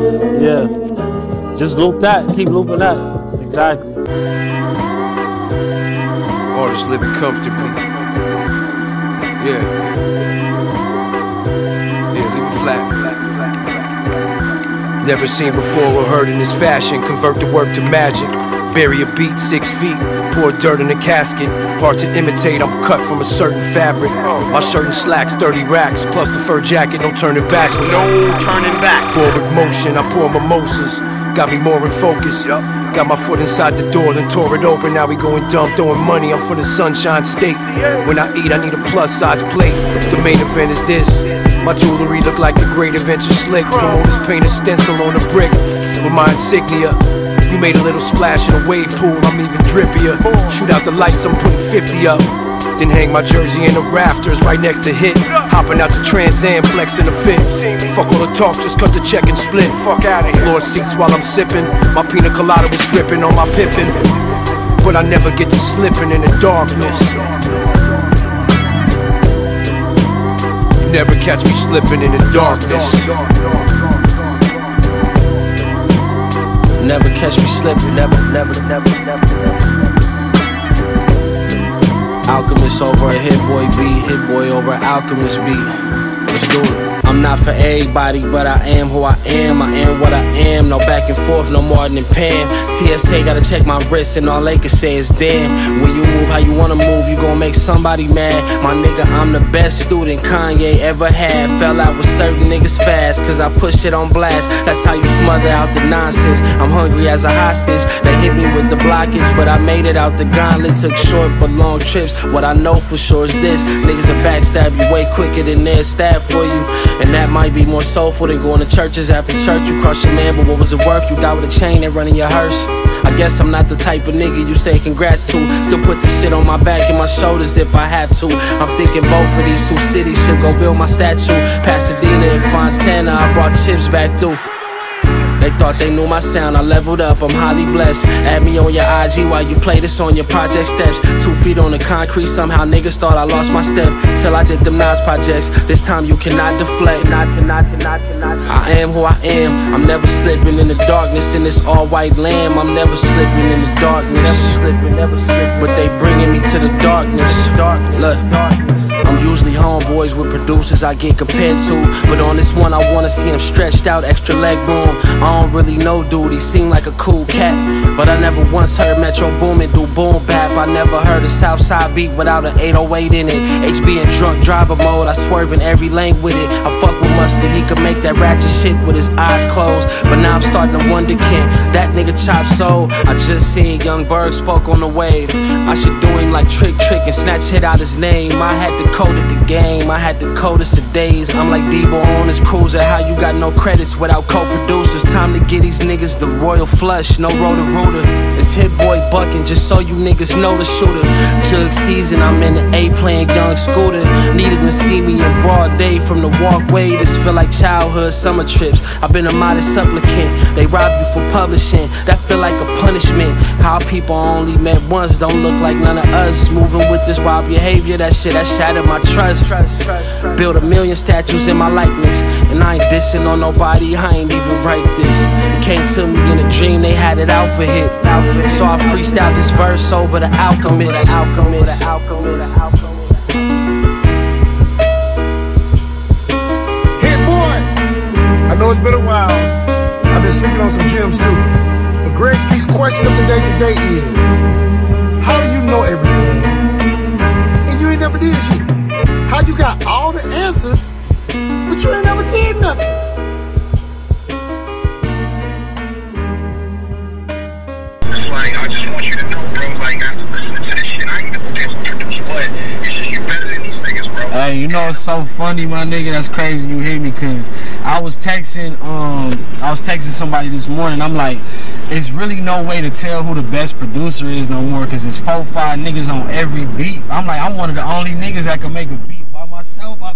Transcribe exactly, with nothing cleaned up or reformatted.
Yeah. Just loop that. Keep looping that. Exactly. Artists living comfortably. Yeah. Yeah, leave it flat. Never seen before or heard in this fashion. Convert the work to magic. Bury a beat six feet. Pour dirt in a casket. Hard to imitate, I'm cut from a certain fabric. My shirt and slacks, thirty racks. Plus the fur jacket, no turning backwards. No turning back. Forward motion, I pour mimosas. Got me more in focus. Got my foot inside the door, then tore it open. Now we going dumb, throwing money. I'm from the Sunshine State. When I eat, I need a plus size plate. The main event is this. My jewelry look like the Great Adventure Slick. Promoters paint a stencil on a brick with my insignia. You made a little splash in a wave pool, I'm even drippier. Shoot out the lights, I'm putting fifty up. Then hang my jersey in the rafters right next to hit. Hopping out the Trans Am, flexing a fit. Fuck all the talk, just cut the check and split. Floor seats while I'm sipping. My pina colada was dripping on my Pippin. But I never get to slipping in the darkness. You never catch me slipping in the darkness. Never catch me slipping, never, never, never, never, never. Alchemist over a Hit Boy beat, Hit Boy over an Alchemist beat. Let's do it. I'm not for everybody, but I am who I am. I am what I am. No back and forth, no more than Pam. T S A gotta check my wrist, and all they can say is damn. When you move how you wanna move, you gon' make somebody mad. My nigga, I'm the best student Kanye ever had. Fell out with certain niggas fast, cause I push it on blast. That's how you smother out the nonsense. I'm hungry as a hostage. They hit me with the blockage, but I made it out the gauntlet. Took short but long trips. What I know for sure is this: niggas will backstab you way quicker than they'll stab for you. And that might be more soulful than going to churches after church. You crush your man, but what was it worth? You die with a chain and running your hearse. I guess I'm not the type of nigga you say congrats to. Still put the shit on my back and my shoulders if I have to. I'm thinking both of these two cities should go build my statue. Pasadena and Fontana, I brought chips back through. They thought they knew my sound, I leveled up, I'm highly blessed. Add me on your I G while you play this on your project steps. Two feet on the concrete, somehow niggas thought I lost my step. Till I did them Nas projects, this time you cannot deflect. I am who I am, I'm never slipping in the darkness. In this all white lamb, I'm never slipping in the darkness. But they bringing me to the darkness. Look, I'm usually homeboys with producers I get compared to, but on this one I wanna see him stretched out, extra leg room. I don't really know dude, he seemed like a cool cat, but I never once heard Metro Boomin do boom bap. I never heard a Southside beat without an eight oh eight in it. H B in drunk driver mode, I swerve in every lane with it. I fuck with Mustard, he could make that ratchet shit with his eyes closed, but now I'm starting to wonder, can that nigga chop soul? I just seen Young Berg spoke on the wave. I should do him like Trick Trick and snatch hit out his name. I had to code it the game, I had the coldest of days. I'm like Debo on his cruiser, how you got no credits without co-producers? Time to get these niggas the royal flush, no rotor rooter. It's Hit Boy bucking, just so you niggas know the shooter. Jug season, I'm in the A playing Young Scooter. Needed to see me in broad day from the walkway. This feel like childhood summer trips. I've been a modest supplicant, they rob you for publishing. That feel like a punishment. How people only met once don't look like none of us. Moving with this wild behavior, that shit, that shattered my trust. Built a million statues in my likeness, and I ain't dissing on nobody, I ain't even write this. It came to me in a dream, they had it out for hit. So I freestyled this verse over the Alchemist. Hit Boy! I know it's been a while, I've been sleeping on some gems too. But Greg Street's question of the day today is, how do you know everything and you ain't never did shit? How you got all the answers, but you ain't never did nothing? It's like, I just want you to know, bro, like, after listening to this shit, I ain't know what they would produce what. It's just you better than these niggas, bro. Hey, you know it's so funny, my nigga, that's crazy you hit me, cause I was texting, um, I was texting somebody this morning, I'm like, it's really no way to tell who the best producer is no more, cause it's four, five niggas on every beat. I'm like, I'm one of the only niggas that can make a beat by myself. I